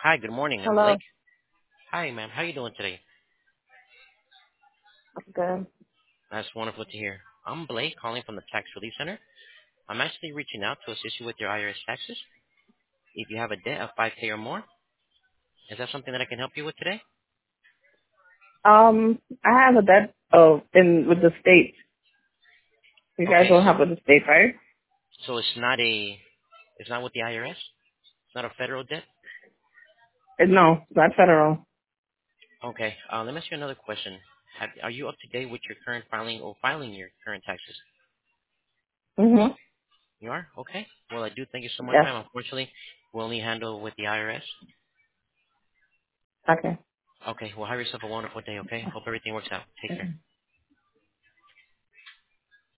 Hi, good morning. I'm Hello. Blake. Hi, ma'am. How you doing today? Good. That's wonderful to hear. I'm Blake, calling from the Tax Relief Center. I'm actually reaching out to assist you with your IRS taxes. If you have a debt of 5K or more, is that something that I can help you with today? I have a debt in with the state. You guys Okay, don't so have with the state, right? so it's not with the IRS. It's not a federal debt. No, it's not federal. Okay. Let me ask you another question. Are you up to date with your current filing or filing your current taxes? Mhm. You are? Okay. Well, I do thank you so much, Yes. ma'am. Unfortunately, we only handle with the IRS. Okay. Okay. Well, have yourself a wonderful day. Okay. Hope everything works out. Take care.